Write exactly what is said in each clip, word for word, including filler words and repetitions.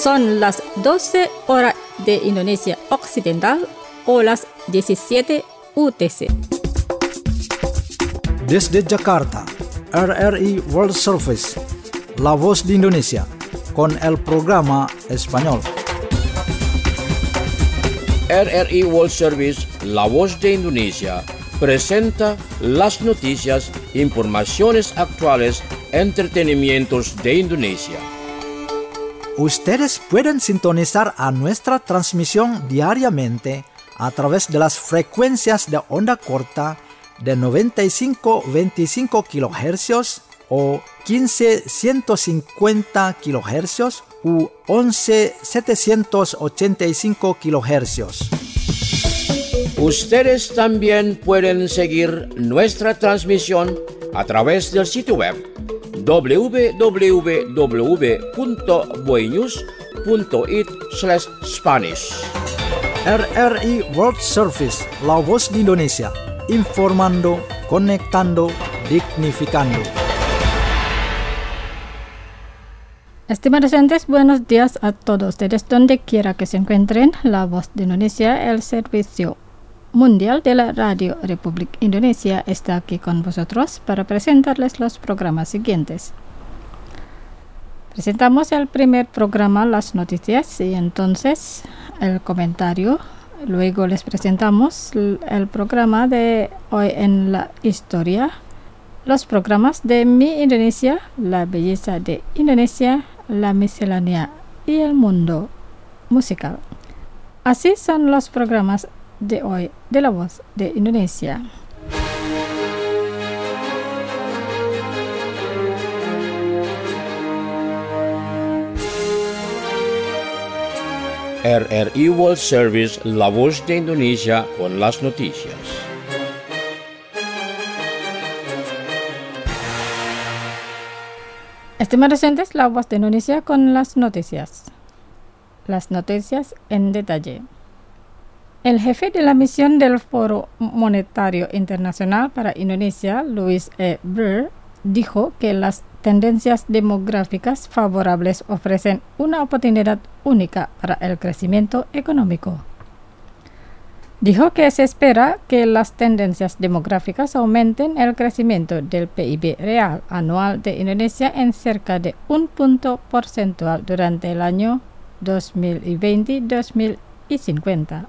Son las doce horas de Indonesia Occidental o las diecisiete U T C. Desde Jakarta, R R I World Service, La Voz de Indonesia, con el programa español. R R I World Service, La Voz de Indonesia, presenta las noticias, informaciones actuales, entretenimientos de Indonesia. Ustedes pueden sintonizar a nuestra transmisión diariamente a través de las frecuencias de onda corta de noventa y cinco punto veinticinco kilohercios o quince punto ciento cincuenta kilohercios u once punto setecientos ochenta y cinco kilohercios. Ustedes también pueden seguir nuestra transmisión a través del sitio web w w w punto boenews punto it slash Spanish. R R I World Service, La Voz de Indonesia, informando, conectando, dignificando. Estimados oyentes, buenos días a todos ustedes donde quiera que se encuentren. La Voz de Indonesia, el servicio mundial de la Radio Republik Indonesia, está aquí con vosotros para presentarles los programas siguientes. Presentamos el primer programa, las noticias, y entonces el comentario. Luego les presentamos el programa de hoy en la historia, los programas de Mi Indonesia, la belleza de Indonesia, la miscelánea y el mundo musical. Así son los programas de hoy de La Voz de Indonesia. R R I World Service, La Voz de Indonesia, con las noticias. Estimados oyentes, La Voz de Indonesia con las noticias. Las noticias en detalle. El jefe de la misión del Foro Monetario Internacional para Indonesia, Louis E. Burr, dijo que las tendencias demográficas favorables ofrecen una oportunidad única para el crecimiento económico. Dijo que se espera que las tendencias demográficas aumenten el crecimiento del P I B real anual de Indonesia en cerca de un punto porcentual durante el año dos mil veinte a dos mil cincuenta.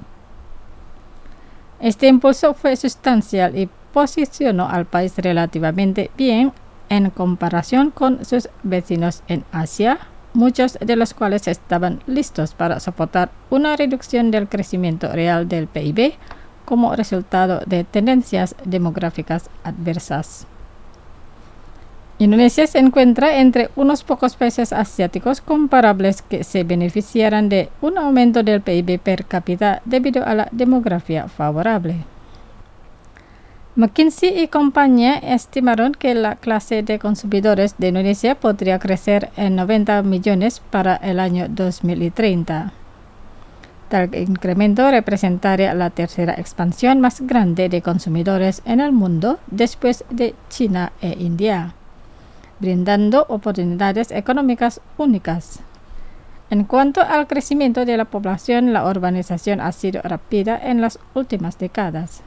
Este impulso fue sustancial y posicionó al país relativamente bien en comparación con sus vecinos en Asia, muchos de los cuales estaban listos para soportar una reducción del crecimiento real del P I B como resultado de tendencias demográficas adversas. Indonesia se encuentra entre unos pocos países asiáticos comparables que se beneficiarán de un aumento del P I B per cápita debido a la demografía favorable. McKinsey y compañía estimaron que la clase de consumidores de Indonesia podría crecer en noventa millones para el año dos mil treinta. Tal incremento representaría la tercera expansión más grande de consumidores en el mundo después de China e India, brindando oportunidades económicas únicas. En cuanto al crecimiento de la población, la urbanización ha sido rápida en las últimas décadas.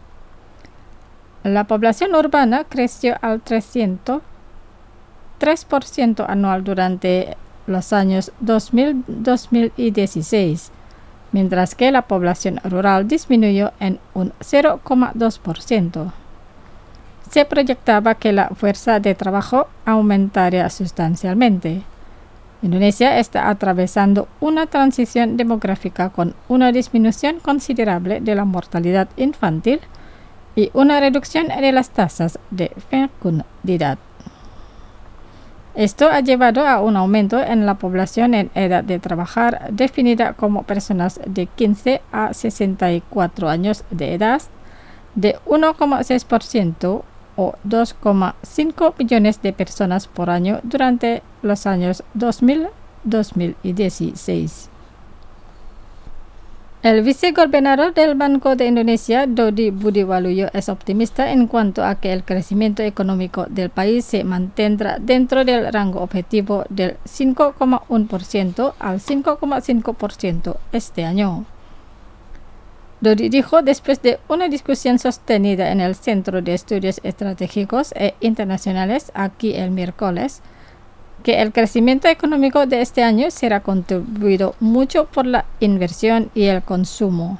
La población urbana creció al trescientos tres por ciento anual durante los años dos mil a dos mil dieciséis, mientras que la población rural disminuyó en un cero coma dos por ciento. Se proyectaba que la fuerza de trabajo aumentaría sustancialmente. Indonesia está atravesando una transición demográfica con una disminución considerable de la mortalidad infantil y una reducción de las tasas de fecundidad. Esto ha llevado a un aumento en la población en edad de trabajar, definida como personas de quince a sesenta y cuatro años de edad, de uno coma seis por ciento o dos coma cinco millones de personas por año durante los años dos mil a dos mil dieciséis. El vicegobernador del Banco de Indonesia, Dodi Budiwaluyo, es optimista en cuanto a que el crecimiento económico del país se mantendrá dentro del rango objetivo del cinco coma uno por ciento al cinco coma cinco por ciento este año. Dodi dijo después de una discusión sostenida en el Centro de Estudios Estratégicos e Internacionales aquí el miércoles, que el crecimiento económico de este año será contribuido mucho por la inversión y el consumo.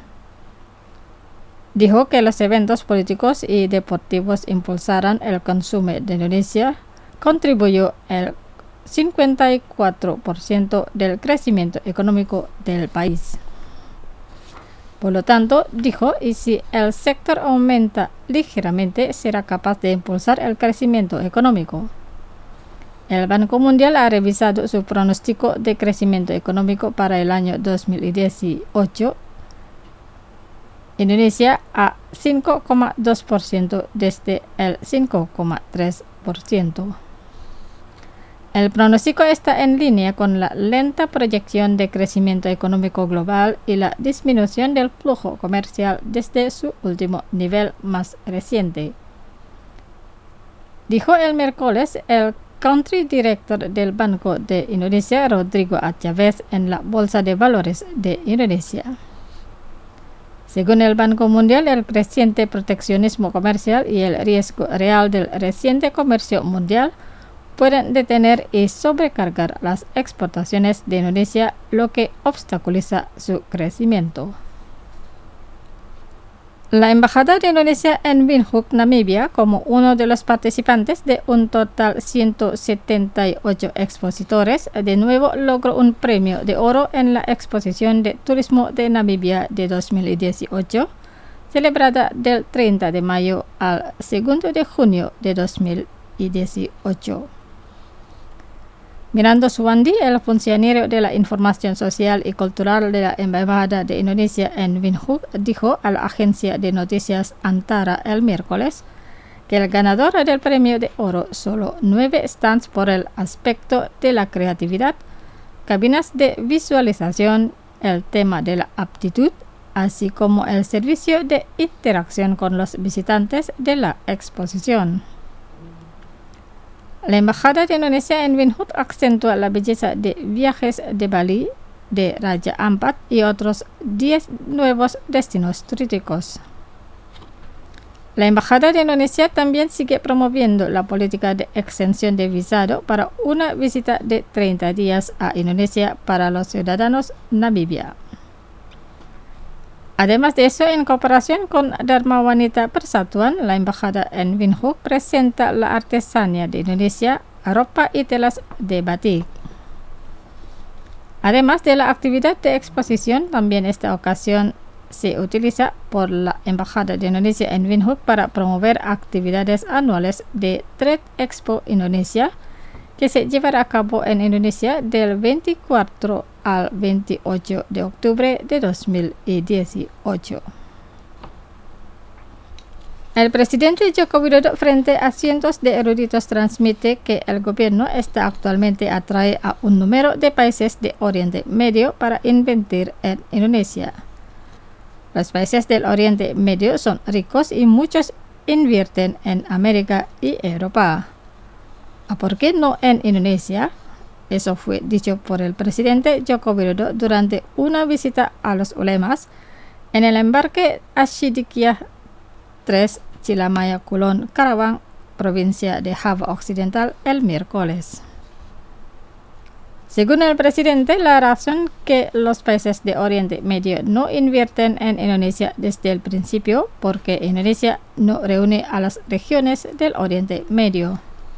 Dijo que los eventos políticos y deportivos impulsarán el consumo de Indonesia, contribuyó el cincuenta y cuatro por ciento del crecimiento económico del país. Por lo tanto, dijo, y si el sector aumenta ligeramente, será capaz de impulsar el crecimiento económico. El Banco Mundial ha revisado su pronóstico de crecimiento económico para el año dos mil dieciocho, Indonesia a cinco coma dos por ciento desde el cinco coma tres por ciento. El pronóstico está en línea con la lenta proyección de crecimiento económico global y la disminución del flujo comercial desde su último nivel más reciente. Dijo el miércoles el Country Director del Banco de Indonesia, Rodrigo Achavez, en la Bolsa de Valores de Indonesia. Según el Banco Mundial, el creciente proteccionismo comercial y el riesgo real del reciente comercio mundial pueden detener y sobrecargar las exportaciones de Indonesia, lo que obstaculiza su crecimiento. La Embajada de Indonesia en Windhoek, Namibia, como uno de los participantes de un total ciento setenta y ocho expositores, de nuevo logró un premio de oro en la Exposición de Turismo de Namibia de dos mil dieciocho, celebrada del treinta de mayo al segundo de junio de dos mil dieciocho. Mirando Suwandi, el funcionario de la Información Social y Cultural de la Embajada de Indonesia en Windhoek, dijo a la agencia de noticias Antara el miércoles que el ganador del premio de oro solo nueve stands por el aspecto de la creatividad, cabinas de visualización, el tema de la aptitud, así como el servicio de interacción con los visitantes de la exposición. La Embajada de Indonesia en Windhoek acentúa la belleza de viajes de Bali, de Raja Ampat y otros diez nuevos destinos turísticos. La Embajada de Indonesia también sigue promoviendo la política de exención de visado para una visita de treinta días a Indonesia para los ciudadanos namibia. Además de eso, en cooperación con Dharma Wanita Persatuan, la Embajada en Windhoek presenta la artesanía de Indonesia, ropa y telas de batik. Además de la actividad de exposición, también esta ocasión se utiliza por la Embajada de Indonesia en Windhoek para promover actividades anuales de Trade Expo Indonesia, que se llevará a cabo en Indonesia del veinticuatro al veintiocho de octubre de dos mil dieciocho. El presidente Joko Widodo, frente a cientos de eruditos, transmite que el gobierno está actualmente atrae a un número de países de Oriente Medio para invertir en Indonesia. Los países del Oriente Medio son ricos y muchos invierten en América y Europa. ¿Por qué no en Indonesia? Eso fue dicho por el presidente Joko Widodo durante una visita a los ulemas en el embarque Asyidikiyah tres, Cilamaya Kulon, Karawang, provincia de Java Occidental, el miércoles. Según el presidente, la razón que los países de Oriente Medio no invierten en Indonesia desde el principio, porque Indonesia no reúne a las regiones del Oriente Medio.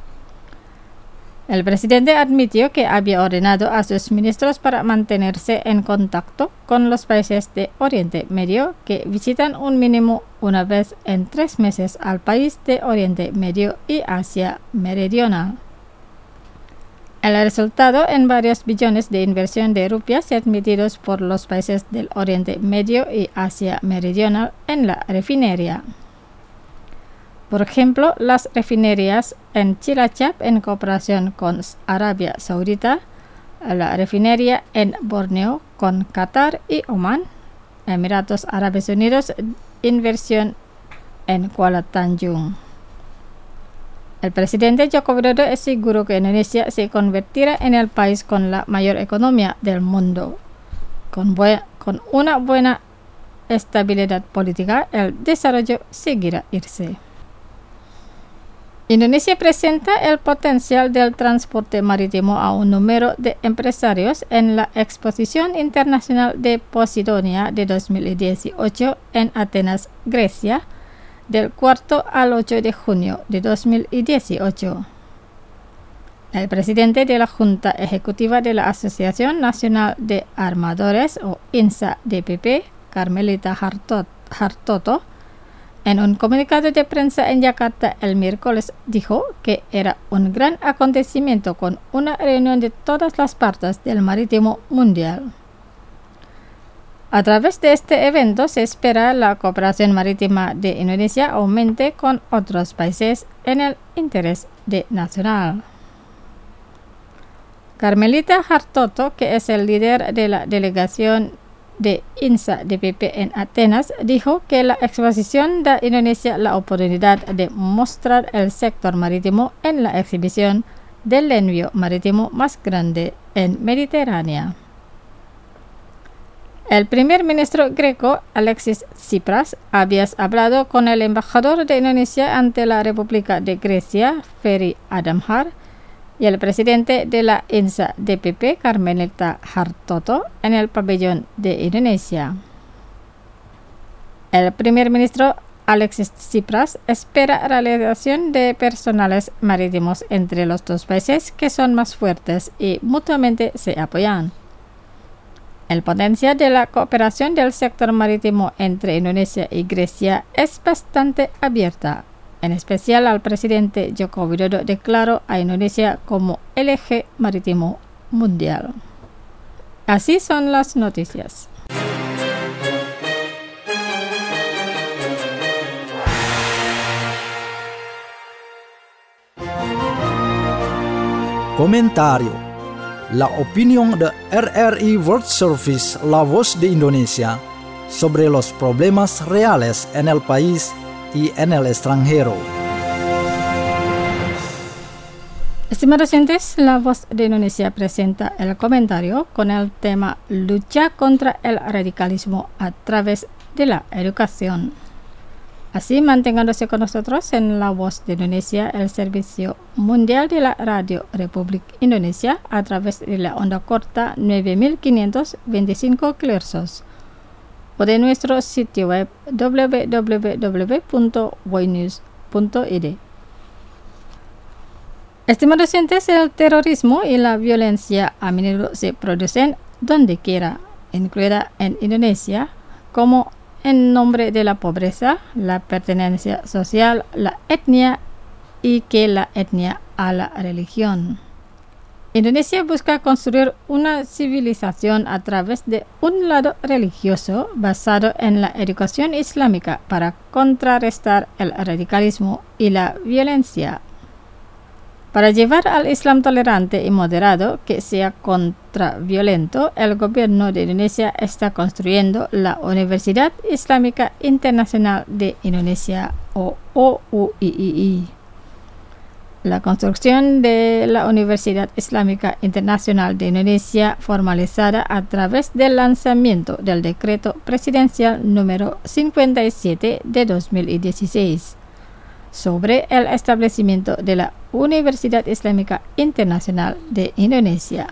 El presidente admitió que había ordenado a sus ministros para mantenerse en contacto con los países de Oriente Medio que visitan un mínimo una vez en tres meses al país de Oriente Medio y Asia Meridional. El resultado en varios billones de inversión de rupias admitidos por los países del Oriente Medio y Asia Meridional en la refinería. Por ejemplo, las refinerías en Cilacap en cooperación con Arabia Saudita, la refinería en Borneo con Qatar y Oman, Emiratos Árabes Unidos inversión en Kuala Tanjung. El presidente Joko Widodo es seguro que Indonesia se convertirá en el país con la mayor economía del mundo. Con, con una buena estabilidad política, el desarrollo seguirá irse. Indonesia presenta el potencial del transporte marítimo a un número de empresarios en la Exposición Internacional de Posidonia de dos mil dieciocho en Atenas, Grecia, del cuatro al ocho de junio de dos mil dieciocho. El presidente de la Junta Ejecutiva de la Asociación Nacional de Armadores, o INSA D P P, Carmelita Hartot, Hartoto, en un comunicado de prensa en Yakarta el miércoles dijo que era un gran acontecimiento con una reunión de todas las partes del marítimo mundial. A través de este evento se espera la cooperación marítima de Indonesia aumente con otros países en el interés de nacional. Carmelita Hartoto, que es el líder de la delegación de INSA D P P en Atenas, dijo que la exposición da a Indonesia la oportunidad de mostrar el sector marítimo en la exhibición del envío marítimo más grande en Mediterránea. El primer ministro greco, Alexis Tsipras, había hablado con el embajador de Indonesia ante la República de Grecia, Ferry Adamhar, y el presidente de la INSA D P P, Carmelita Hartoto, en el pabellón de Indonesia. El primer ministro Alexis Tsipras espera realización de personales marítimos entre los dos países que son más fuertes y mutuamente se apoyan. El potencial de la cooperación del sector marítimo entre Indonesia y Grecia es bastante abierta. En especial, al presidente Joko Widodo declaró a Indonesia como el eje marítimo mundial. Así son las noticias. Comentario. La opinión de R R I World Service, la voz de Indonesia, sobre los problemas reales en el país y en el extranjero. Estimados oyentes, la voz de Indonesia presenta el comentario con el tema lucha contra el radicalismo a través de la educación. Así, mantengándose con nosotros en la voz de Indonesia, el servicio mundial de la Radio Republik Indonesia a través de la onda corta nueve mil quinientos veinticinco kilohertz o de nuestro sitio web w w w punto boynews punto i d. Estimados oyentes, el terrorismo y la violencia a menudo se producen donde quiera, incluida en Indonesia, como en nombre de la pobreza, la pertenencia social, la etnia y que la etnia a la religión. Indonesia busca construir una civilización a través de un lado religioso basado en la educación islámica para contrarrestar el radicalismo y la violencia. Para llevar al Islam tolerante y moderado que sea contraviolento, el gobierno de Indonesia está construyendo la Universidad Islámica Internacional de Indonesia, o O U I I I. La construcción de la Universidad Islámica Internacional de Indonesia, formalizada a través del lanzamiento del decreto presidencial número cincuenta y siete de dos mil dieciséis. Sobre el establecimiento de la Universidad Islámica Internacional de Indonesia.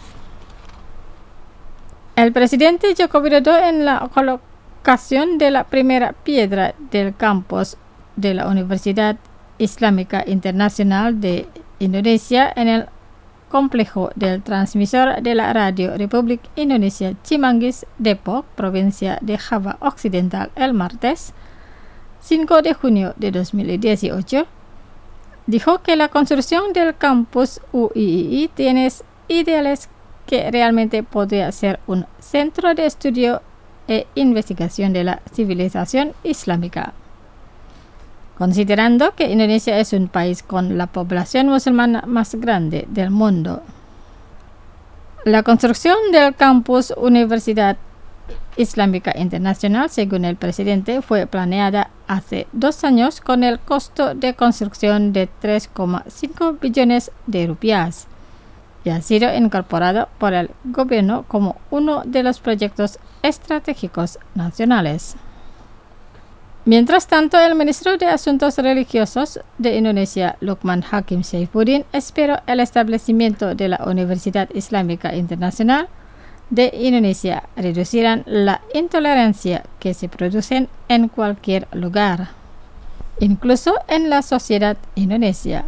El presidente Joko Widodo, en la colocación de la primera piedra del campus de la Universidad Islámica Internacional de Indonesia en el complejo del transmisor de la Radio Republik Indonesia Cimanggis, Depok, provincia de Java Occidental, el martes cinco de junio de dos mil dieciocho, dijo que la construcción del campus U I I I tiene ideales que realmente podría ser un centro de estudio e investigación de la civilización islámica. Considerando que Indonesia es un país con la población musulmana más grande del mundo, la construcción del campus Universidad Islámica Internacional, según el presidente, fue planeada hace dos años con el costo de construcción de tres coma cinco billones de rupias y ha sido incorporado por el gobierno como uno de los proyectos estratégicos nacionales. Mientras tanto, el ministro de Asuntos Religiosos de Indonesia, Lukman Hakim Saifuddin, esperó el establecimiento de la Universidad Islámica Internacional de Indonesia reducirán la intolerancia que se produce en cualquier lugar, incluso en la sociedad indonesia.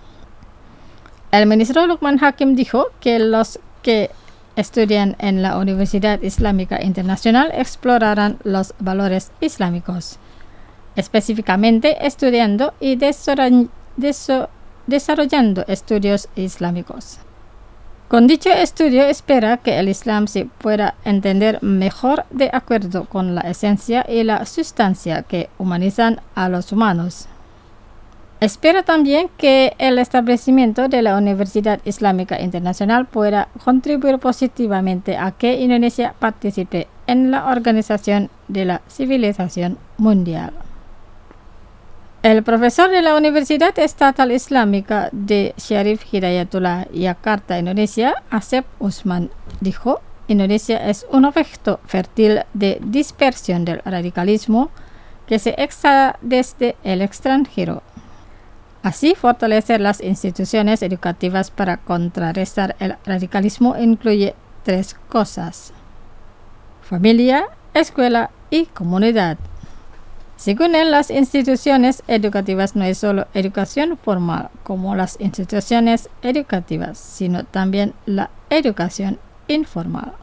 El ministro Lukman Hakim dijo que los que estudian en la Universidad Islámica Internacional explorarán los valores islámicos, específicamente estudiando y desarrollando estudios islámicos. Con dicho estudio espera que el Islam se pueda entender mejor de acuerdo con la esencia y la sustancia que humanizan a los humanos. Espera también que el establecimiento de la Universidad Islámica Internacional pueda contribuir positivamente a que Indonesia participe en la organización de la civilización mundial. El profesor de la Universidad Estatal Islámica de Syarif Hidayatullah, Yakarta, Indonesia, Asep Usman, dijo: Indonesia es un objeto fértil de dispersión del radicalismo que se exhala desde el extranjero. Así, fortalecer las instituciones educativas para contrarrestar el radicalismo incluye tres cosas: familia, escuela y comunidad. Según él, las instituciones educativas no es solo educación formal como las instituciones educativas, sino también la educación informal.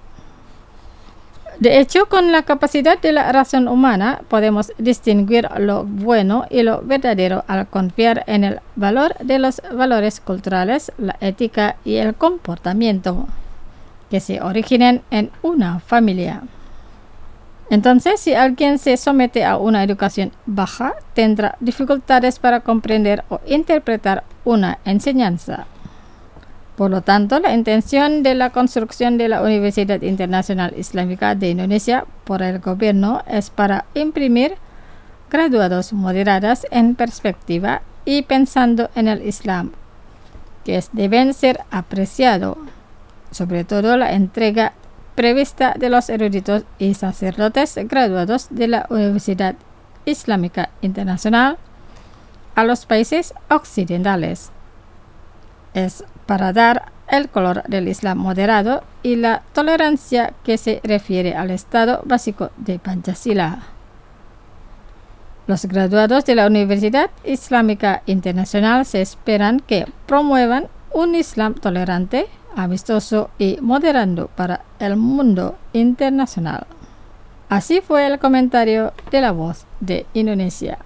De hecho, con la capacidad de la razón humana, podemos distinguir lo bueno y lo verdadero al confiar en el valor de los valores culturales, la ética y el comportamiento que se originan en una familia. Entonces, si alguien se somete a una educación baja, tendrá dificultades para comprender o interpretar una enseñanza. Por lo tanto, la intención de la construcción de la Universidad Internacional Islámica de Indonesia por el gobierno es para imprimir graduados moderados en perspectiva y pensando en el Islam, que deben ser apreciados, sobre todo la entrega prevista de los eruditos y sacerdotes graduados de la Universidad Islámica Internacional a los países occidentales. Es para dar el color del Islam moderado y la tolerancia que se refiere al estado básico de Pancasila. Los graduados de la Universidad Islámica Internacional se esperan que promuevan un Islam tolerante, amistoso y moderado para el mundo internacional. Así fue el comentario de La Voz de Indonesia.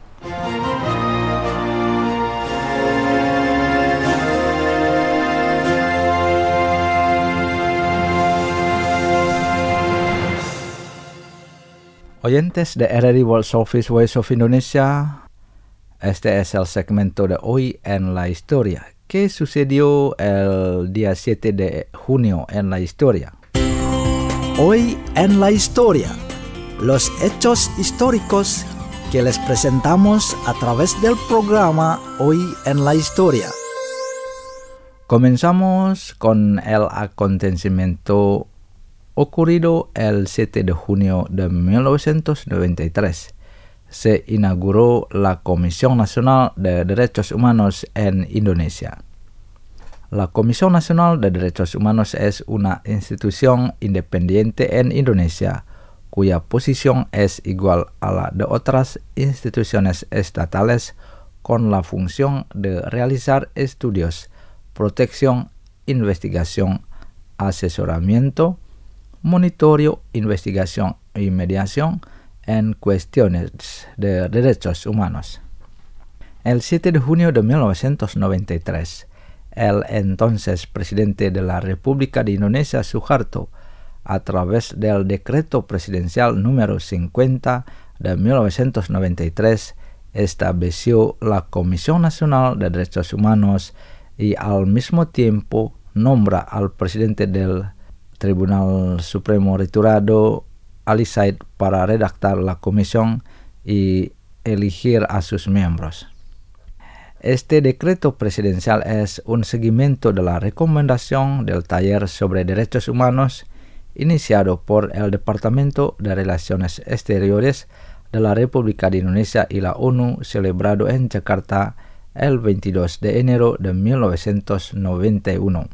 Oyentes de R R I World Service Voice of Indonesia, este es el segmento de hoy en la historia. ¿Qué sucedió el día siete de junio en la historia? Hoy en la historia, los hechos históricos que les presentamos a través del programa Hoy en la historia. Comenzamos con el acontecimiento ocurrido el siete de junio de mil novecientos noventa y tres. Se inauguró la Comisión Nacional de Derechos Humanos en Indonesia. La Comisión Nacional de Derechos Humanos es una institución independiente en Indonesia, cuya posición es igual a la de otras instituciones estatales, con la función de realizar estudios, protección, investigación, asesoramiento, monitoreo, investigación y mediación en cuestiones de derechos humanos. El siete de junio de mil novecientos noventa y tres, el entonces presidente de la República de Indonesia, Suharto, a través del decreto presidencial número cincuenta de mil novecientos noventa y tres, estableció la Comisión Nacional de Derechos Humanos y al mismo tiempo nombra al presidente del Tribunal Supremo retirado Ali Said para redactar la comisión y elegir a sus miembros. Este decreto presidencial es un seguimiento de la recomendación del Taller sobre Derechos Humanos iniciado por el Departamento de Relaciones Exteriores de la República de Indonesia y la ONU, celebrado en Jakarta el veintidós de enero de mil novecientos noventa y uno.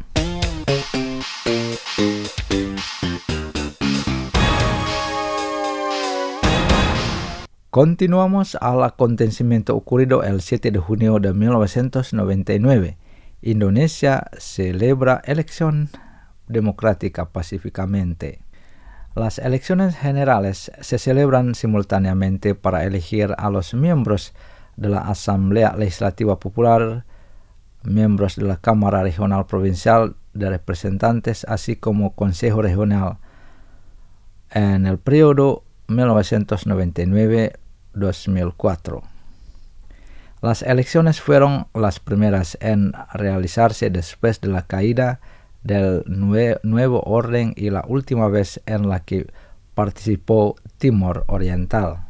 Continuamos al acontecimiento ocurrido el siete de junio de mil novecientos noventa y nueve. Indonesia celebra elección democrática pacíficamente. Las elecciones generales se celebran simultáneamente para elegir a los miembros de la Asamblea Legislativa Popular, miembros de la Cámara Regional Provincial de Representantes, así como Consejo Regional en el periodo mil novecientos noventa y nueve a dos mil cuatro. Las elecciones fueron las primeras en realizarse después de la caída del nue- nuevo orden y la última vez en la que participó Timor Oriental.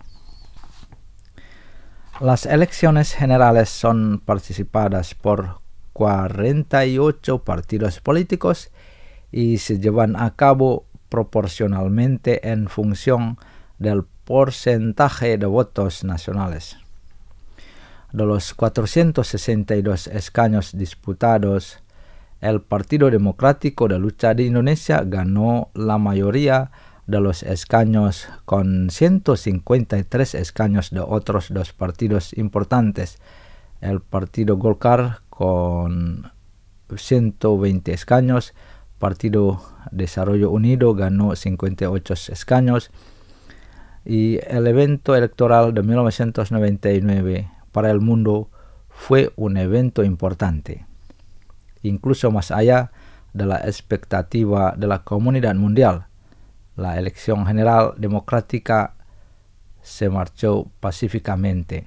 Las elecciones generales son participadas por cuarenta y ocho partidos políticos y se llevan a cabo proporcionalmente en función del porcentaje de votos nacionales. De los cuatrocientos sesenta y dos escaños disputados, el Partido Democrático de Lucha de Indonesia ganó la mayoría de los escaños con ciento cincuenta y tres escaños de otros dos partidos importantes. El Partido Golkar con ciento veinte escaños, Partido Desarrollo Unido ganó cincuenta y ocho escaños y el evento electoral de mil novecientos noventa y nueve para el mundo fue un evento importante, incluso más allá de la expectativa de la comunidad mundial. La elección general democrática se marchó pacíficamente.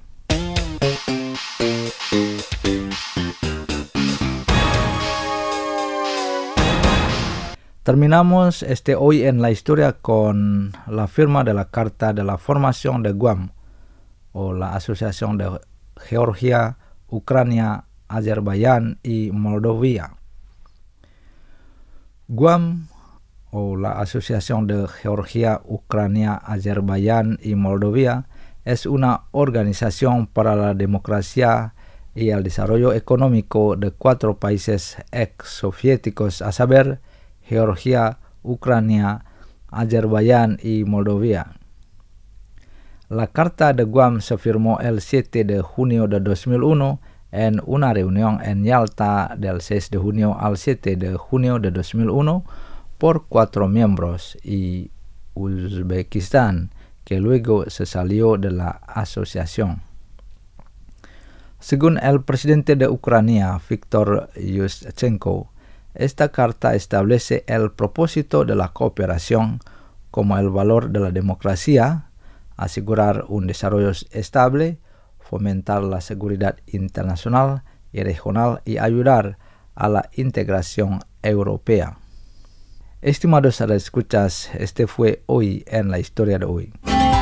Terminamos este hoy en la historia con la firma de la Carta de la Formación de Guam, o la Asociación de Georgia, Ucrania, Azerbaiyán y Moldavia. Guam, o la Asociación de Georgia, Ucrania, Azerbaiyán y Moldavia, es una organización para la democracia y el desarrollo económico de cuatro países ex-soviéticos, a saber, Georgia, Ucrania, Azerbaiyán y Moldavia. La Carta de Guam se firmó el siete de junio de dos mil uno en una reunión en Yalta del seis de junio al siete de junio de dos mil uno por cuatro miembros y Uzbekistán, que luego se salió de la asociación. Según el presidente de Ucrania, Viktor Yushchenko, esta carta establece el propósito de la cooperación como el valor de la democracia, asegurar un desarrollo estable, fomentar la seguridad internacional y regional y ayudar a la integración europea. Estimados escuchas, este fue Hoy en la Historia de Hoy.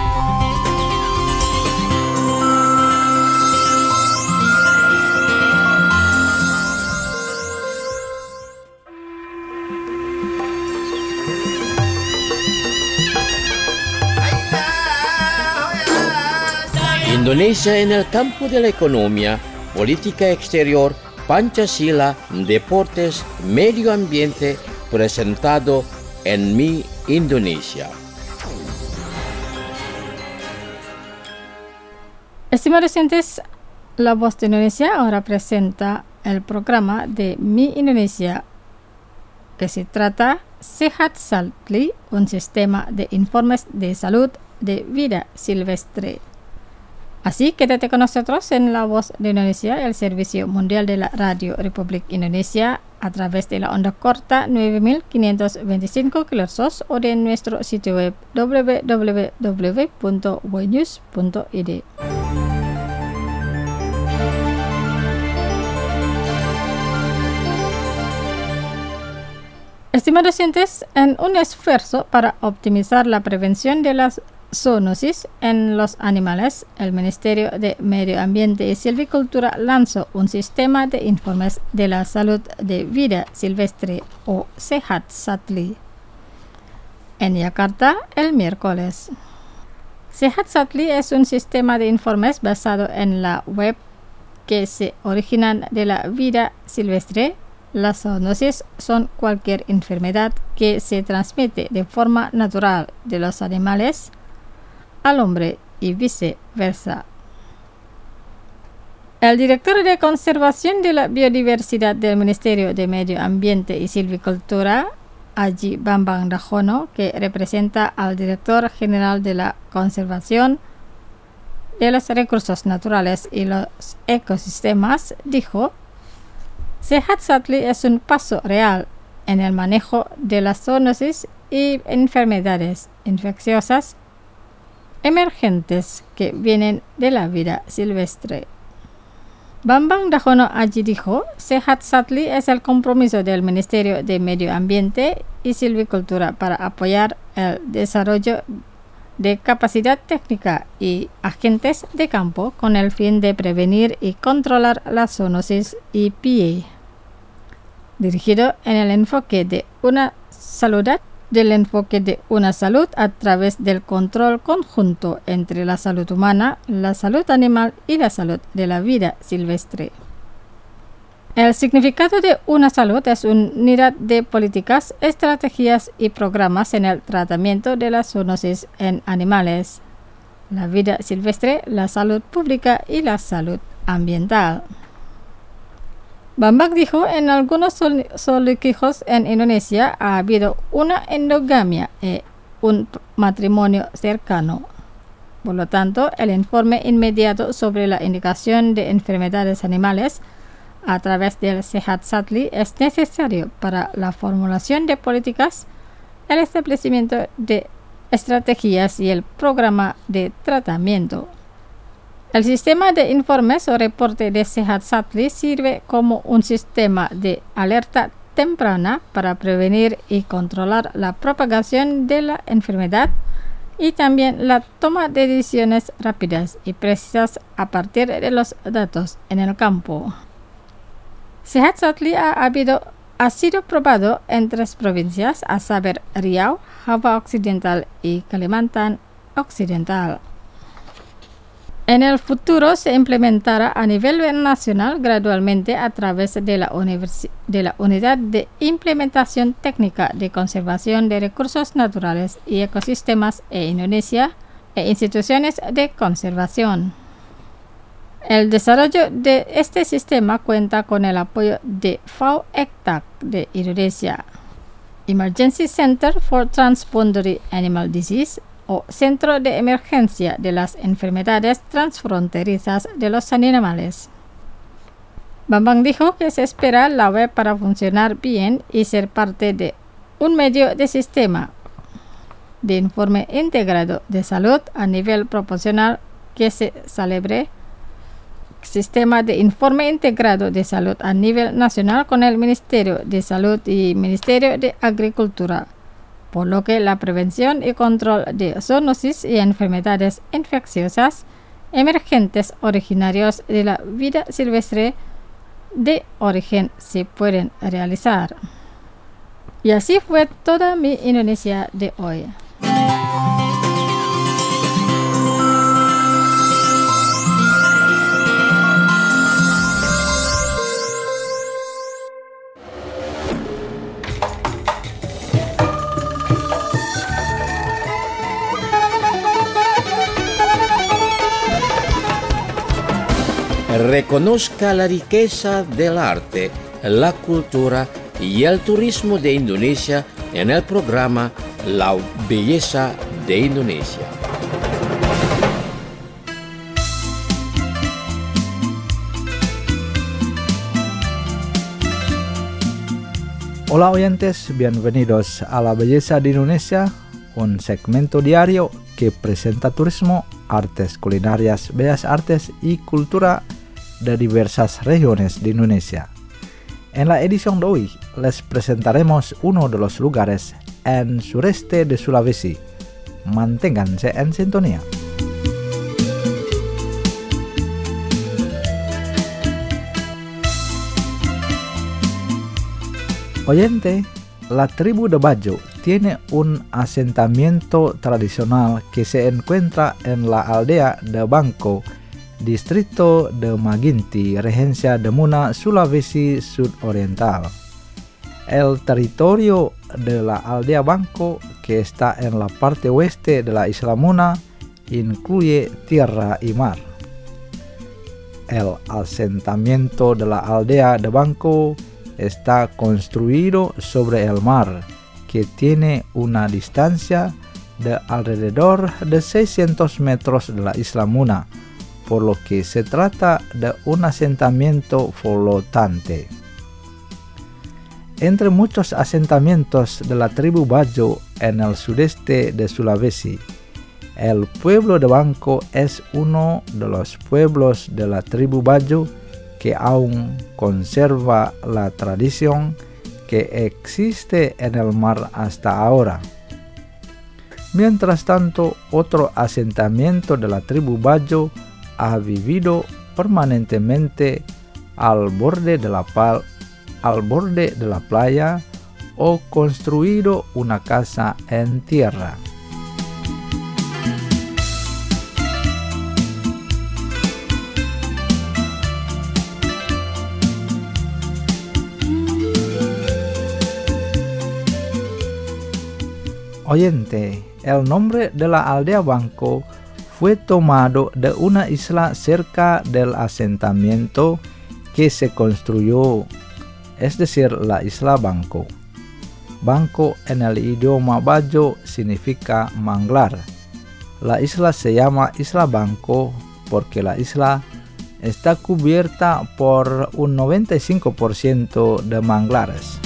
Indonesia en el campo de la economía, política exterior, Pancasila, deportes, medio ambiente, presentado en Mi Indonesia. Estimados oyentes, La Voz de Indonesia ahora presenta el programa de Mi Indonesia, que se trata Sehat Saltli, un sistema de informes de salud de vida silvestre. Así, quédate con nosotros en La Voz de Indonesia, el servicio mundial de la Radio Republik Indonesia, a través de la onda corta nueve mil quinientos veinticinco kilohertz o de nuestro sitio web w w w punto boynews punto i d. Estimados oyentes, en un esfuerzo para optimizar la prevención de la zoonosis en los animales, el Ministerio de Medio Ambiente y Silvicultura lanzó un sistema de informes de la salud de vida silvestre o Sehat Satli en Yakarta el miércoles. Sehat Satli es un sistema de informes basado en la web que se originan de la vida silvestre. Las zoonosis son cualquier enfermedad que se transmite de forma natural de los animales al hombre y viceversa. El director de Conservación de la Biodiversidad del Ministerio de Medio Ambiente y Silvicultura, Aji Bambang Dajono, que representa al director general de la Conservación de los Recursos Naturales y los Ecosistemas, dijo: Sehat Satli es un paso real en el manejo de las zoonosis y enfermedades infecciosas emergentes que vienen de la vida silvestre. Bambang Dajono Aji dijo: Sehat Satli es el compromiso del Ministerio de Medio Ambiente y Silvicultura para apoyar el desarrollo de capacidad técnica y agentes de campo con el fin de prevenir y controlar la zoonosis y P I E, dirigido en el enfoque de una salud del enfoque de una salud a través del control conjunto entre la salud humana, la salud animal y la salud de la vida silvestre. El significado de una salud es una unidad de políticas, estrategias y programas en el tratamiento de la zoonosis en animales, la vida silvestre, la salud pública y la salud ambiental. Bambang dijo: en algunos zoológicos en Indonesia ha habido una endogamia y un matrimonio cercano. Por lo tanto, el informe inmediato sobre la indicación de enfermedades animales a través del Sehat Satli es necesario para la formulación de políticas, el establecimiento de estrategias y el programa de tratamiento. El sistema de informes o reporte de Sehat Satli sirve como un sistema de alerta temprana para prevenir y controlar la propagación de la enfermedad y también la toma de decisiones rápidas y precisas a partir de los datos en el campo. Sehat Satli ha, habido, ha sido probado en tres provincias, a saber Riau, Java Occidental y Kalimantan Occidental. En el futuro se implementará a nivel nacional gradualmente a través de la, de la Unidad de Implementación Técnica de Conservación de Recursos Naturales y Ecosistemas en Indonesia e instituciones de conservación. El desarrollo de este sistema cuenta con el apoyo de F A O E C T A C de Indonesia, Emergency Center for Transboundary Animal Disease, o Centro de Emergencia de las Enfermedades Transfronterizas de los Animales. Bambang dijo que se espera la web para funcionar bien y ser parte de un medio de sistema de informe integrado de salud a nivel proporcional que se celebre sistema de informe integrado de salud a nivel nacional con el Ministerio de Salud y Ministerio de Agricultura, por lo que la prevención y control de zoonosis y enfermedades infecciosas emergentes originarios de la vida silvestre de origen se pueden realizar. Y así fue toda mi Indonesia de hoy. Reconozca la riqueza del arte, la cultura y el turismo de Indonesia en el programa La Belleza de Indonesia. Hola oyentes, bienvenidos a La Belleza de Indonesia, un segmento diario que presenta turismo, artes culinarias, bellas artes y cultura de diversas regiones de Indonesia. En la edición de hoy les presentaremos uno de los lugares en sureste de Sulawesi. Manténganse en sintonía. Oyente, la tribu de Bajo tiene un asentamiento tradicional que se encuentra en la aldea de Bangko, distrito de Maginti, regencia de Muna, Sulawesi Sudoriental. El territorio de la aldea Bangko, que está en la parte oeste de la isla Muna, incluye tierra y mar. El asentamiento de la aldea de Bangko está construido sobre el mar, que tiene una distancia de alrededor de seiscientos metros de la isla Muna, por lo que se trata de un asentamiento flotante. Entre muchos asentamientos de la tribu Bajo en el sudeste de Sulawesi, el pueblo de Bangko es uno de los pueblos de la tribu Bajo que aún conserva la tradición que existe en el mar hasta ahora. Mientras tanto, otro asentamiento de la tribu Bajo ha vivido permanentemente al borde de la, pal- al borde de la playa o construido una casa en tierra. Oyente, el nombre de la aldea Bangko fue tomado de una isla cerca del asentamiento que se construyó, es decir, la isla Bangko. Bangko en el idioma Bajo significa manglar. La isla se llama Isla Bangko porque la isla está cubierta por un noventa y cinco por ciento de manglares.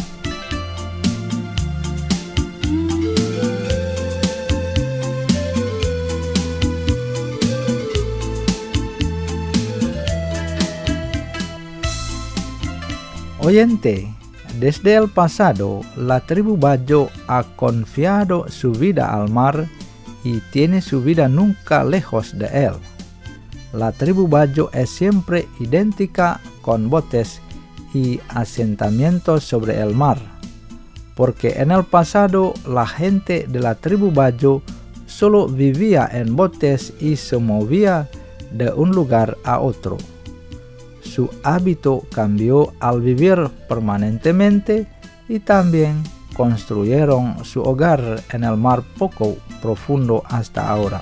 Oyente, desde el pasado, la tribu Bajo ha confiado su vida al mar y tiene su vida nunca lejos de él. La tribu Bajo es siempre idéntica con botes y asentamientos sobre el mar, porque en el pasado la gente de la tribu Bajo solo vivía en botes y se movía de un lugar a otro. Su hábito cambió al vivir permanentemente y también construyeron su hogar en el mar poco profundo hasta ahora.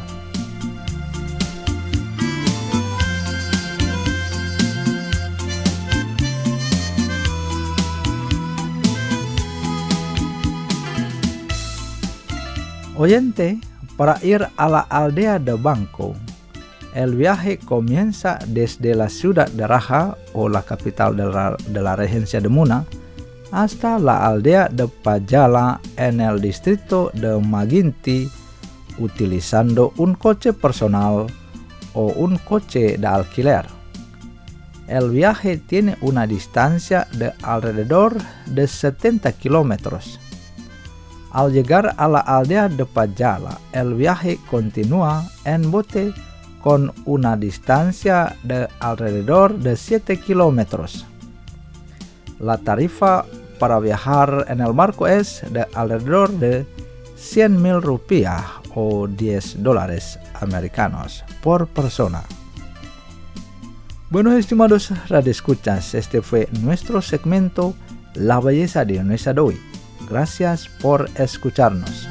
Oyente, para ir a la aldea de Bangko, el viaje comienza desde la ciudad de Raja, o la capital de la, de la regencia de Muna, hasta la aldea de Pajala en el distrito de Maginti, utilizando un coche personal o un coche de alquiler. El viaje tiene una distancia de alrededor de setenta kilómetros. Al llegar a la aldea de Pajala, el viaje continúa en bote con una distancia de alrededor de siete kilómetros. La tarifa para viajar en el barco es de alrededor de cien mil rupias o diez dólares americanos por persona. Bueno, estimados radioescuchas, este fue nuestro segmento La Belleza de Indonesia de hoy. Gracias por escucharnos.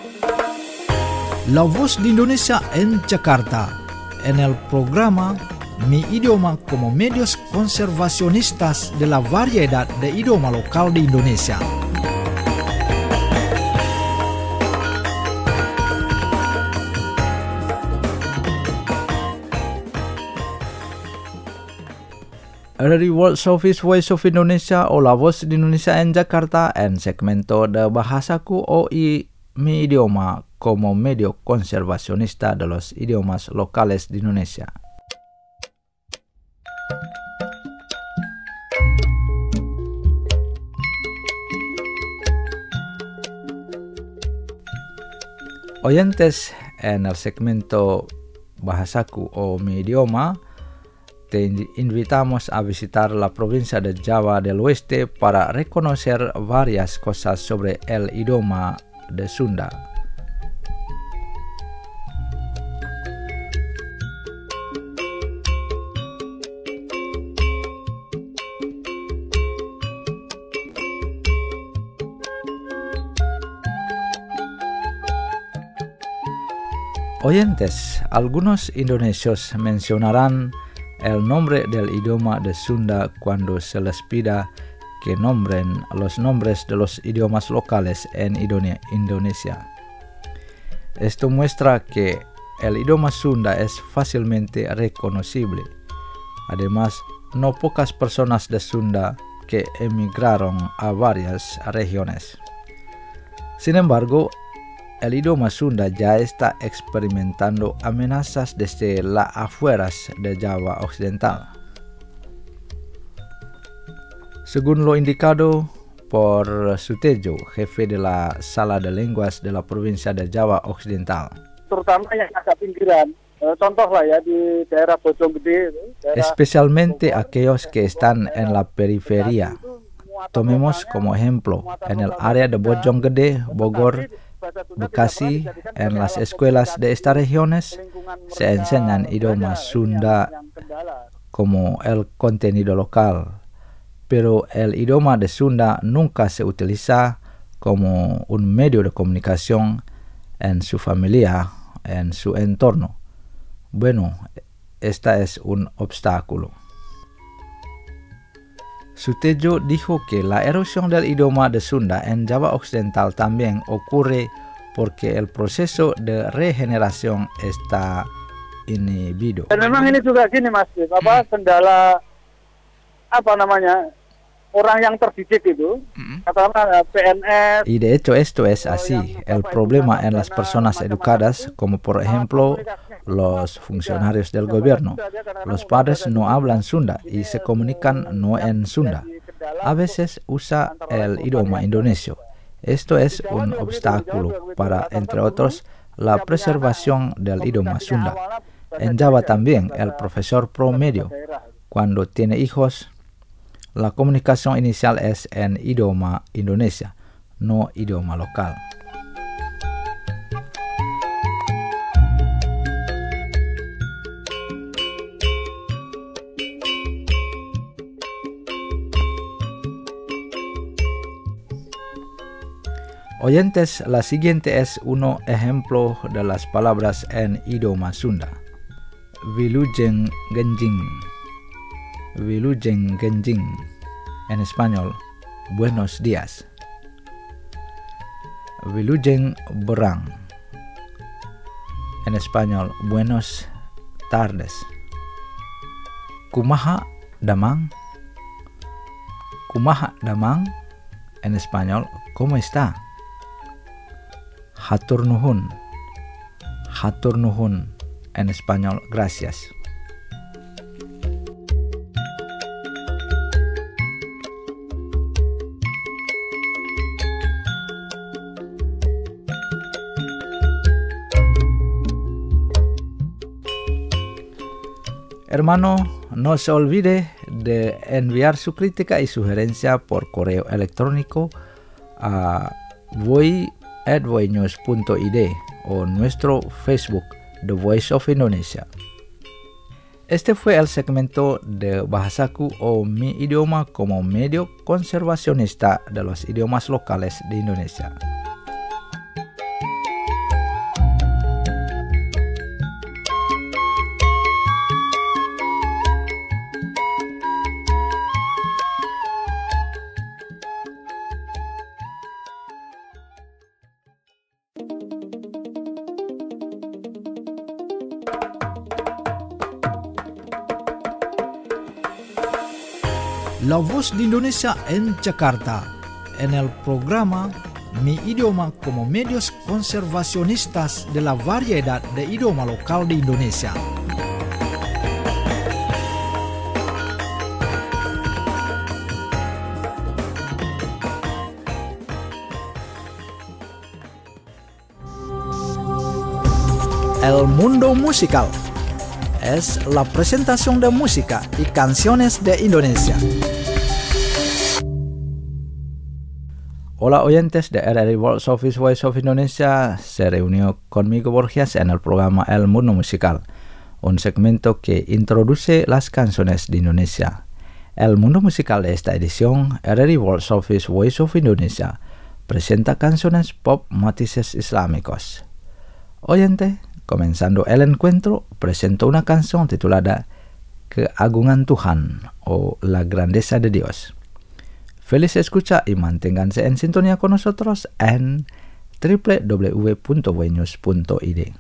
La Voz de Indonesia en Jakarta, en el programa Mi Idioma como medios conservacionistas de la variedad de idioma local de Indonesia. Dari World Service Voice of Indonesia o La Voz de Indonesia en Jakarta, en segmento de Bahasaku o y Mi Idioma como medio conservacionista de los idiomas locales de Indonesia. Oyentes, en el segmento Bahasaku o Mi Idioma, te invitamos a visitar la provincia de Java del Oeste para reconocer varias cosas sobre el idioma de Sunda. Oyentes, algunos indonesios mencionarán el nombre del idioma de Sunda cuando se les pida que nombren los nombres de los idiomas locales en Indonesia. Esto muestra que el idioma Sunda es fácilmente reconocible. Además, no pocas personas de Sunda que emigraron a varias regiones. Sin embargo, el idioma Sunda ya está experimentando amenazas desde las afueras de Java Occidental. Según lo indicado por Sutejo, jefe de la Sala de Lenguas de la provincia de Java Occidental. Terutama yang agak pinggiran, contoh lah ya di daerah Bojonggede. Especialmente aquellos que están en la periferia. Tomemos como ejemplo, en el área de Bojonggede, Bogor, Bekasi, en las escuelas de estas regiones se enseñan idiomas Sunda como el contenido local, pero el idioma de Sunda nunca se utiliza como un medio de comunicación en su familia, en su entorno. Bueno, este es un obstáculo. Sutejo dijo que la erosión del idioma de Sunda en Java Occidental también ocurre porque el proceso de regeneración está inhibido. Dan memang ini juga gini Mas, apa kendala apa namanya orang yang terdidik itu, katakanlah P N S. Y de hecho esto es así. El problema en las personas educadas, como por ejemplo los funcionarios del gobierno. Los padres no hablan Sunda y se comunican no en Sunda. A veces usa el idioma indonesio. Esto es un obstáculo para, entre otros, la preservación del idioma Sunda. En Java también, el profesor promedio, cuando tiene hijos, la comunicación inicial es en idioma Indonesia, no idioma local. Oyentes, la siguiente es un ejemplo de las palabras en idioma Sunda. Wilujeng Genjing. Wilujeng Genjing. En español, buenos días. Wilujeng Berang. En español, buenos tardes. Kumaha Damang. Kumaha Damang. En español, ¿cómo está? Hatur nuhun. Hatur nuhun. En español, gracias. Hermano, no se olvide de enviar su crítica y sugerencia por correo electrónico a voi at voinews punto i d o nuestro Facebook The Voice of Indonesia. Este fue el segmento de Bahasaku o Mi Idioma como medio conservacionista de los idiomas locales de Indonesia. La Voz de Indonesia en Jakarta, en el programa Mi Idioma como Medios Conservacionistas de la Variedad de Idioma Local de Indonesia. El Mundo Musical es la presentación de música y canciones de Indonesia. Hola oyentes de R R I World Service Voice of Indonesia, se reunió conmigo Borges en el programa El Mundo Musical, un segmento que introduce las canciones de Indonesia. El Mundo Musical de esta edición, R R I World Service Voice of Indonesia, presenta canciones pop matices islámicos. Oyente, comenzando el encuentro, presento una canción titulada Keagungan Tuhan o La Grandeza de Dios. Feliz escucha y manténganse en sintonía con nosotros en w w w punto buenews punto i d.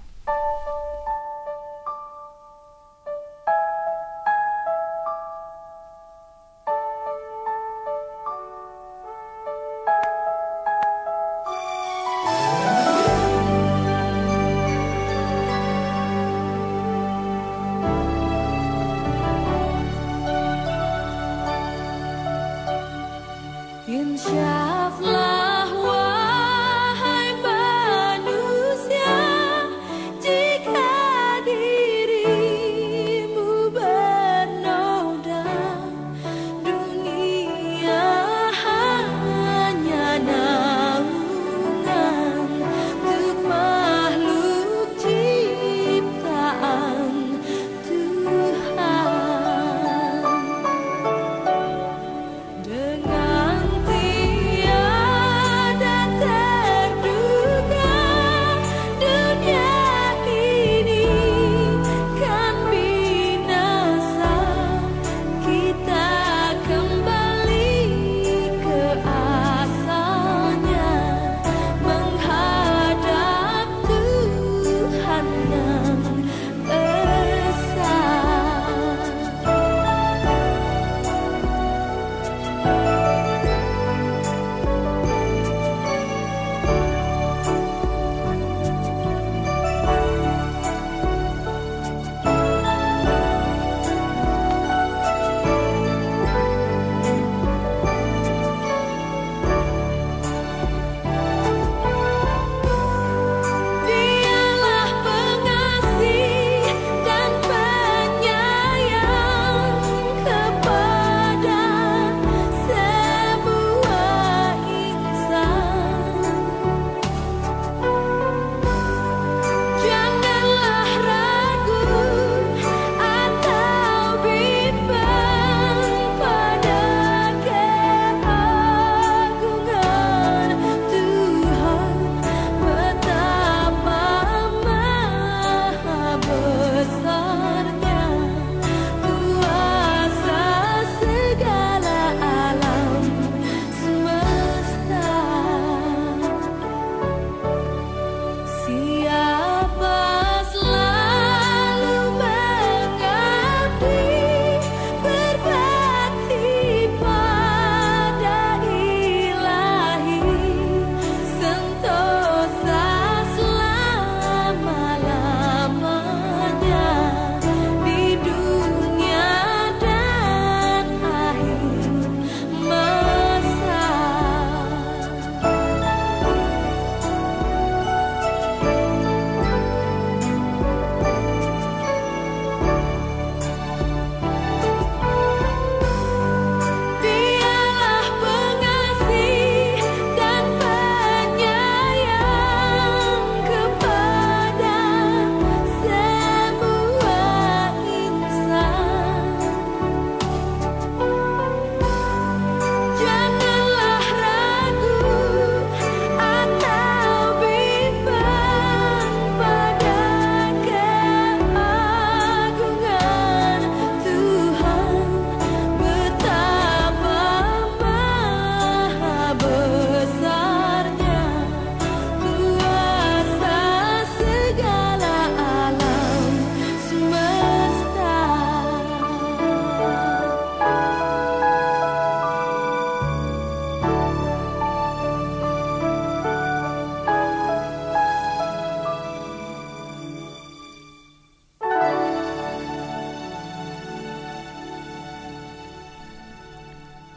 Insyaflah wahai manusia,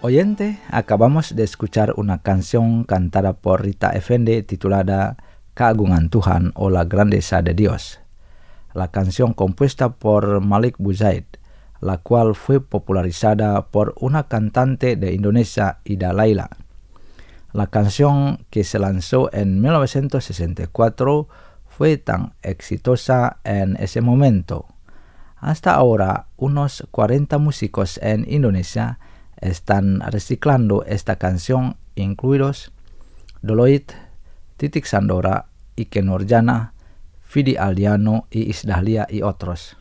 Oyente, acabamos de escuchar una canción cantada por Rita Effendi titulada Keagungan Tuhan o La Grandeza de Dios. La canción compuesta por Malik Buzaid, la cual fue popularizada por una cantante de Indonesia, Ida Laila. La canción, que se lanzó en mil novecientos sesenta y cuatro, fue tan exitosa en ese momento. Hasta ahora, unos cuarenta músicos en Indonesia están reciclando esta canción, incluidos Doloit, Titik Sandora, Ike Nurjana, Fidi Aldiano y Isdahlia y otros.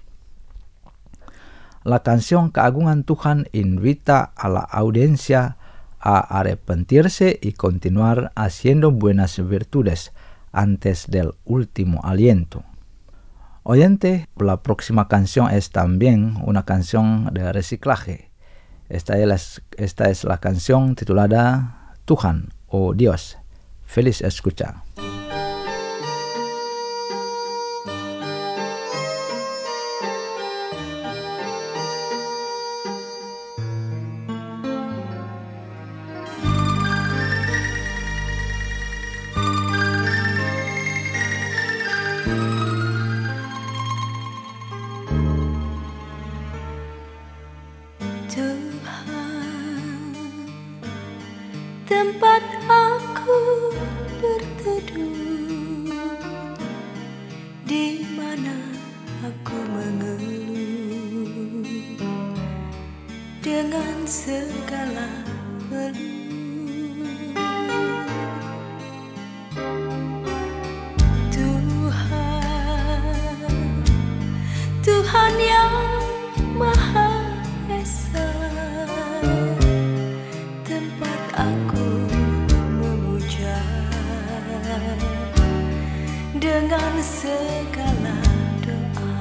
La canción Keagungan Tuhan invita a la audiencia a arrepentirse y continuar haciendo buenas virtudes antes del último aliento. Oyente, la próxima canción es también una canción de reciclaje. Esta es, esta es la canción titulada Tuhan o Dios. Feliz escucha. Tempat aku berteduh, di mana aku mengeluh dengan segala peluh. Tuhan, Tuhan yang Maha Esa, tempat aku memuja dengan segala doa.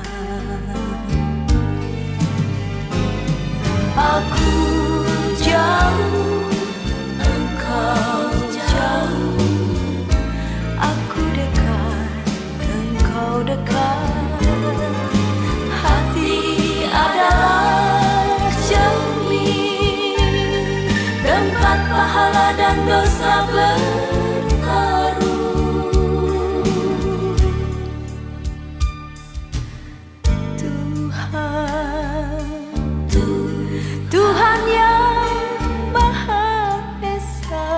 Aku jauh, engkau jauh, aku dekat, engkau dekat. Hati adalah cermin, tempat pahala dan dosa bertaruh. Tuhan, Tuhan yang Maha Esa,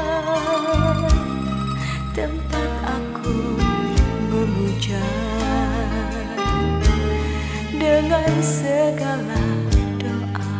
tempat aku memuja dengan segala doa.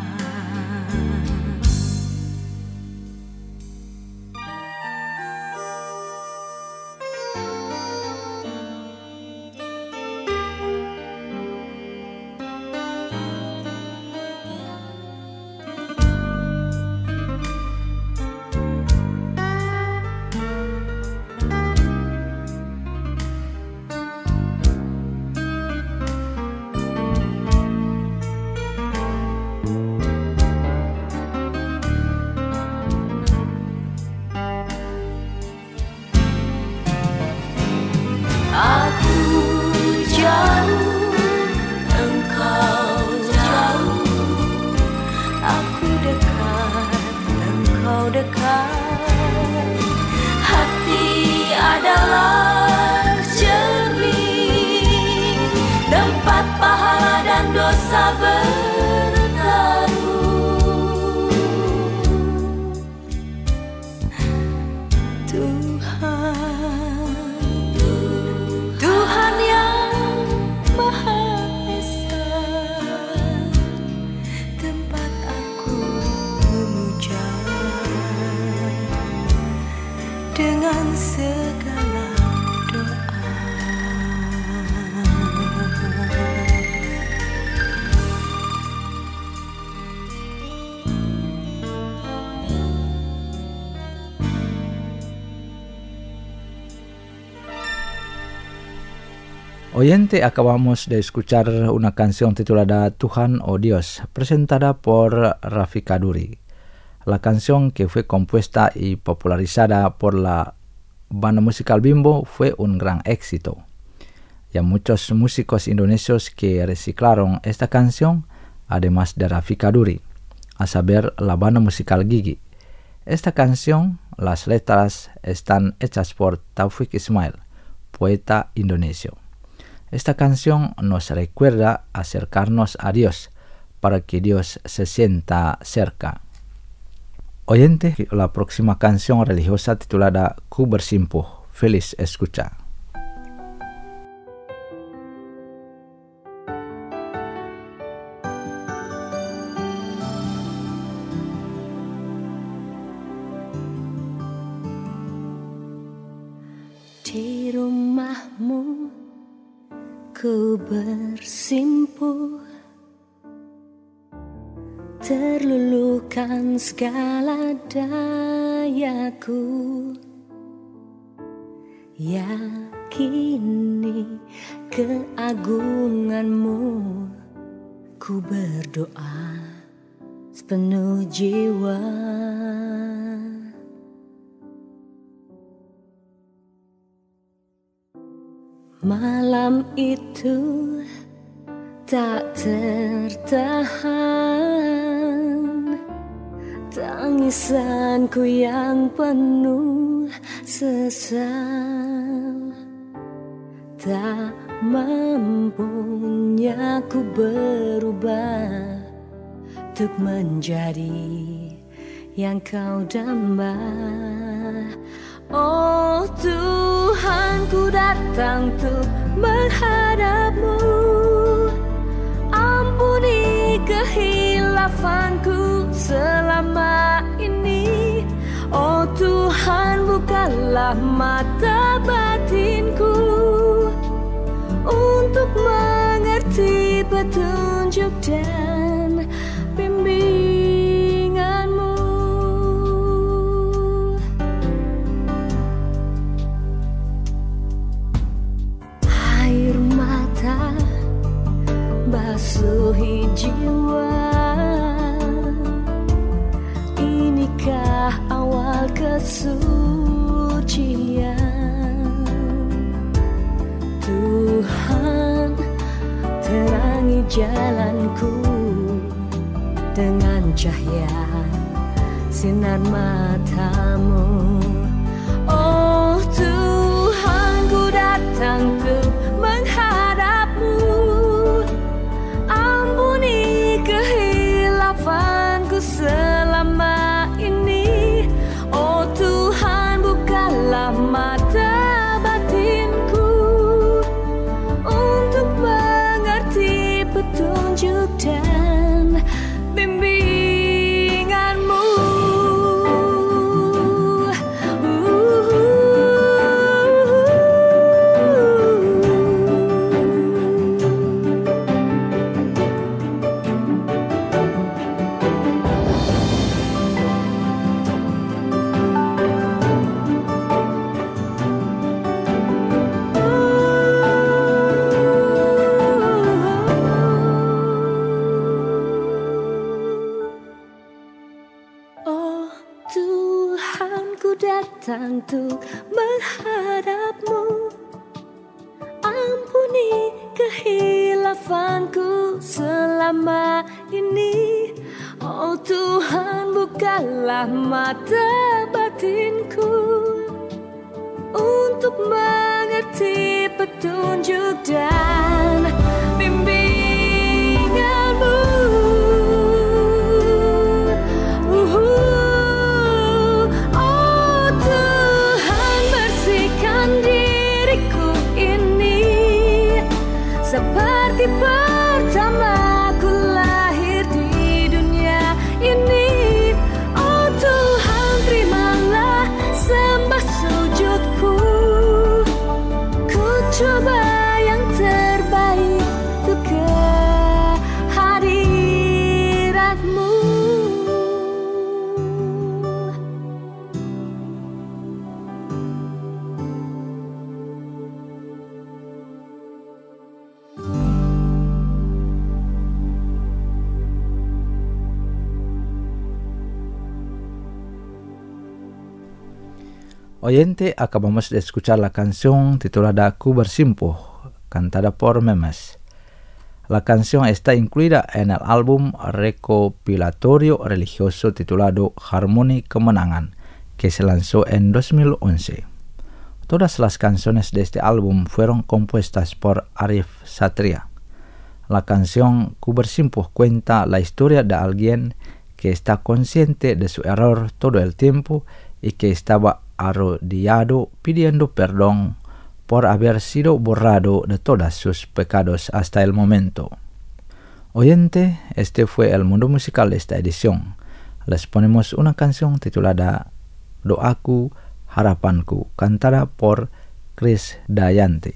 Aku jauh, engkau jauh, aku dekat, engkau dekat. Hati adalah cermin, tempat pahala dan dosa bertaruh. Tuhan, Tuhan yang Maha Esa, tempat aku memuja dengan segala doa. Oyente, acabamos de escuchar una canción titulada Tuhan o Dios, presentada por Rafi Kaduri. La canción, que fue compuesta y popularizada por la banda musical Bimbo, fue un gran éxito. Y hay muchos músicos indonesios que reciclaron esta canción, además de Rafi Kaduri. a saber la banda musical Gigi. Esta canción, las letras están hechas por Taufik Ismail, poeta indonesio. Esta canción nos recuerda acercarnos a Dios para que Dios se sienta cerca. Oyente, la próxima canción religiosa titulada Ku Bersimpuh. Feliz escucha. Di rumahmu ku bersimpuh, terluluhkan segala dayaku, yakini keagunganmu, ku berdoa sepenuh jiwa. Malam itu tak tertahan, tangisanku yang penuh sesal, tak mampunya ku berubah untuk menjadi yang kau damba. Oh Tuhan, ku datang untuk menghadap-Mu, ampuni kehilafanku selama ini. Oh Tuhan, bukalah mata batinku untuk mengerti petunjuk dan bimbingan-Mu. Air mata basuhi jiwa, inikah awal kesucian? Tuhan, terangi jalanku dengan cahaya sinar mata-Mu. Oh Tuhan, ku datang untuk menghadap-Mu, ampuni kehilafanku selama ini. Oh Tuhan, bukalah mata batinku untuk mengerti petunjuk dan bimbingan-Mu. Oh Tuhan, ku datang untuk menghadap-Mu, ampuni kehilafanku selama ini. Oh Tuhan, bukalah mata batinku untuk mengerti petunjuk dan bimbingan-Mu. Oh Tuhan, bersihkan diriku ini seperti pertama ku lahir di dunia ini. Oh Tuhan, terimalah sembah sujudku, ku coba yang terbaik untuk kehadiran-Mu. Oyente, acabamos de escuchar la canción titulada Ku Bersimpuh, cantada por Memes. La canción está incluida en el álbum recopilatorio religioso titulado Harmoni Kemenangan, que se lanzó en dos mil once. Todas las canciones de este álbum fueron compuestas por Arif Satria. La canción Kubersimpuh cuenta la historia de alguien que está consciente de su error todo el tiempo y que estaba arrodillado pidiendo perdón por haber sido borrado de todos sus pecados hasta el momento. Oyente, este fue el mundo musical de esta edición. Les ponemos una canción titulada Doaku Harapanku, cantada por Chris Dayanti.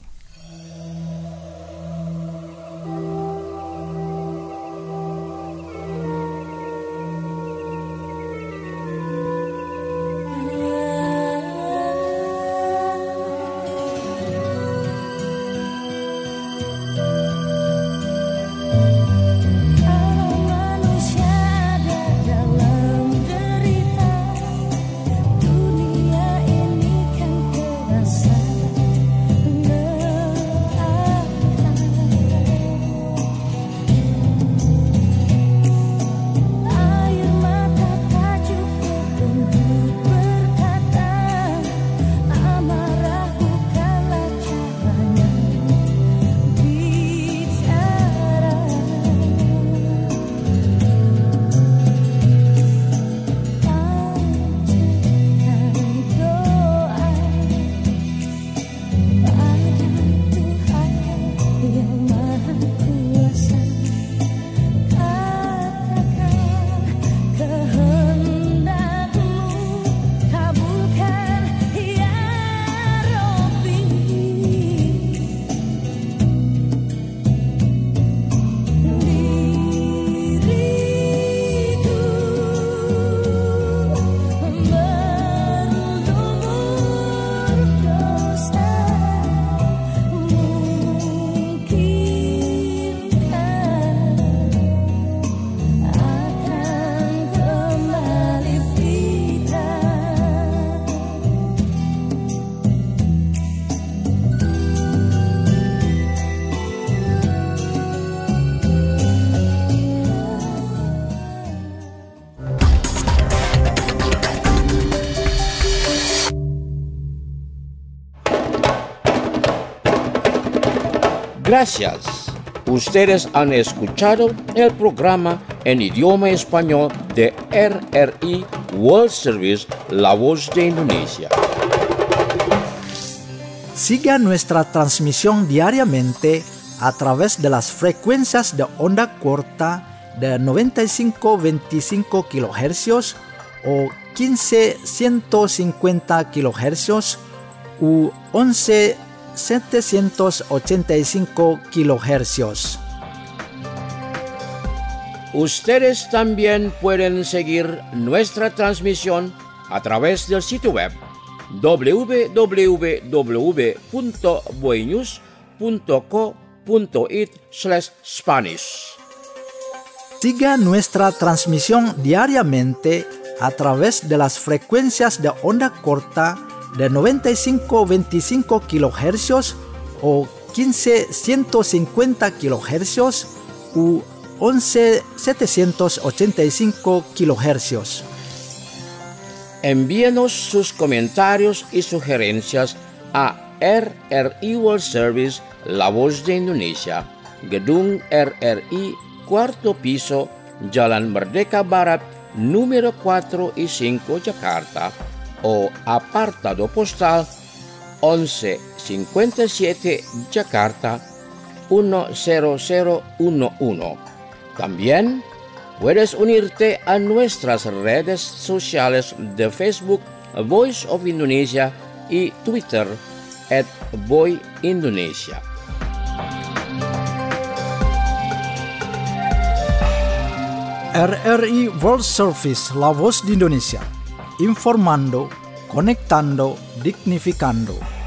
Gracias. Ustedes han escuchado el programa en idioma español de R R I World Service, La Voz de Indonesia. Siga nuestra transmisión diariamente a través de las frecuencias de onda corta de noventa y cinco punto veinticinco kilohercios o quince punto ciento cincuenta kilohercios u once punto setecientos ochenta y cinco kilohercios. Ustedes también pueden seguir nuestra transmisión a través del sitio web doble u doble u doble u punto boenews punto co punto it slash Spanish. Siga nuestra transmisión diariamente a través de las frecuencias de onda corta de noventa y cinco punto veinticinco kilohercios o quince punto ciento cincuenta kilohercios u once punto setecientos ochenta y cinco kilohercios. Envíenos sus comentarios y sugerencias a R R I World Service, La Voz de Indonesia, Gedung R R I, cuarto piso, Jalan Merdeka Barat, número cuatro y cinco, Jakarta, o apartado postal once cincuenta y siete Jakarta uno cero cero uno uno. También puedes unirte a nuestras redes sociales de Facebook Voice of Indonesia y Twitter at Voy Indonesia. R R I World Service, La Voz de Indonesia, informando, conectando, dignificando.